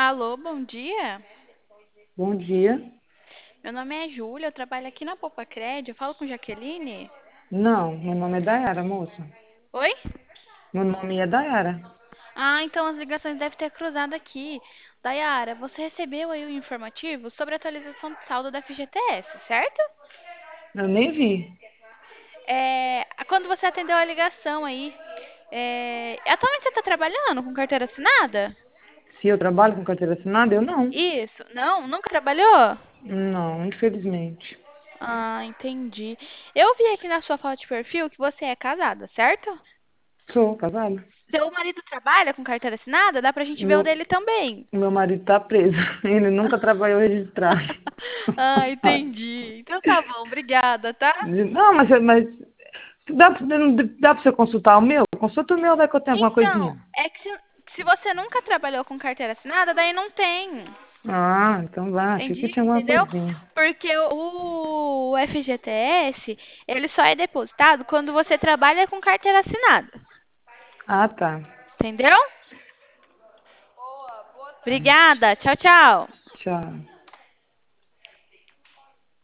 Alô, bom dia. Bom dia. Meu nome é Júlia, eu trabalho aqui na Poupa Crédito. Eu falo com Jaqueline. Não, meu nome é Dayara, moça. Oi? Meu nome é Dayara. Ah, então as ligações devem ter cruzado aqui. Dayara, você recebeu aí o informativo sobre a atualização de saldo da FGTS, certo? Eu nem vi. Quando você atendeu a ligação aí, atualmente você está trabalhando com carteira assinada? Se eu trabalho com carteira assinada, eu não. Isso. Não? Nunca trabalhou? Não, infelizmente. Ah, entendi. Eu vi aqui na sua foto de perfil que você é casada, certo? Sou casada. Seu marido trabalha com carteira assinada? Dá pra gente ver o Meu, dele também. meu marido tá preso. Ele nunca trabalhou registrado. Ah, entendi. Então tá bom, obrigada, tá? Não, mas dá pra você consultar o meu? Consulta o meu, vai que eu tenho alguma Então, coisinha. é que se você nunca trabalhou com carteira assinada, daí não tem. Ah, então vai. Achei que Entendi, tinha alguma entendeu? coisinha. Porque o FGTS, ele só é depositado quando você trabalha com carteira assinada. Ah, tá. Entendeu? Obrigada. Tchau, tchau. Tchau.